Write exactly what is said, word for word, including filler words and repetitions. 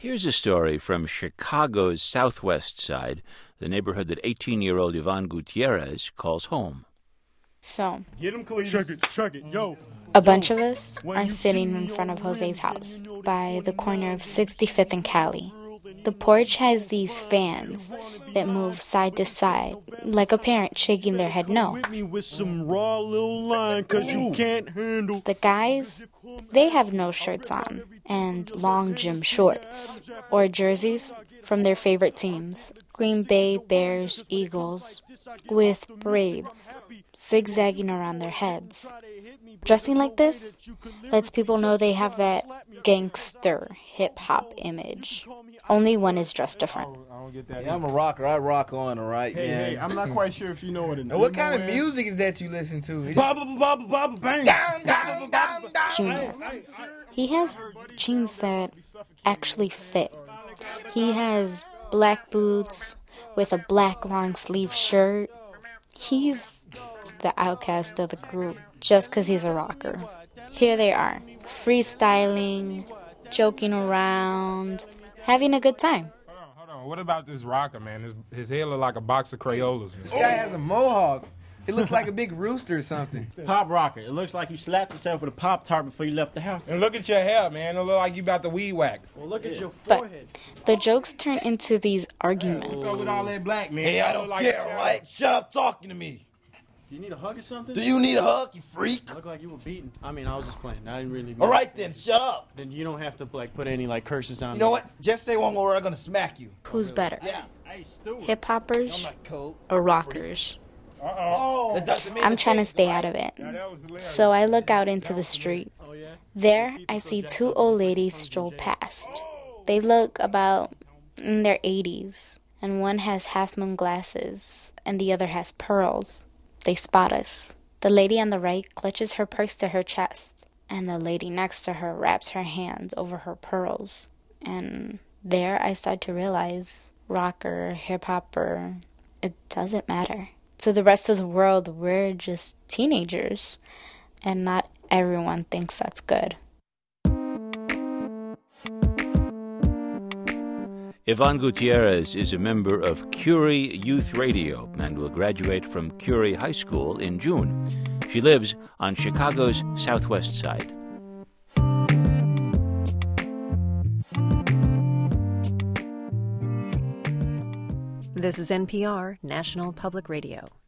Here's a story from Chicago's southwest side, the neighborhood that eighteen-year-old Yvonne Gutierrez calls home. So, Get him clean. Check it, check it, yo. A bunch of us are sitting in front of Jose's house by the corner of sixty-fifth and Cali. The porch has these fans that move side to side, like a parent shaking their head no. The guys, they have no shirts on and long gym shorts or jerseys from their favorite teams, Green Bay, Bears, Eagles, with braids zigzagging around their heads. Dressing like this lets people know they have that gangster hip-hop image. Only one is dressed different. I don't get that. Yeah, I'm a rocker. I rock on, all right, hey, man. Hey, I'm not quite sure if you know what it is. What kind of music is that you listen to? Junior. He has jeans that actually fit. He has black boots with a black long-sleeve shirt. He's the outcast of the group just because he's a rocker. Here they are, freestyling, joking around, having a good time. Hold on, hold on. What about this rocker, man? His, his hair look like a box of Crayolas. This guy has a mohawk. It looks like a big rooster or something. Pop rocker. It looks like you slapped yourself with a Pop-Tart before you left the house. And look at your hair, man. It look like you about to weed whack. Well, look at your But forehead. the jokes turn into these arguments. What's up with all that black, man? Hey, I don't like care, right? Shut up talking to me. Do you need a hug or something? Do you need a hug, you freak? Look like you were beaten. I mean, I was just playing. I didn't really mean All right, then, shut up. Then you don't have to like put any like curses on You me. know what? Just say one more word, I'm going to smack you. Who's better, Yeah. Hey, Stuart. hip-hoppers I'm not cold. or rockers? Uh-oh. That doesn't mean I'm a trying to thing, stay right? out of it. Now, that was hilarious. So I look out into the street. Oh, yeah? There, I see two old ladies stroll past. They look about in their eighties, and one has half-moon glasses, and the other has pearls. They spot us. The lady on the right clutches her purse to her chest, and the lady next to her wraps her hands over her pearls. And there I start to realize, rocker, hip-hopper, it doesn't matter. To the rest of the world, we're just teenagers, and not everyone thinks that's good. Yvonne Gutierrez is a member of Curie Youth Radio and will graduate from Curie High School in June. She lives on Chicago's southwest side. This is N P R, National Public Radio.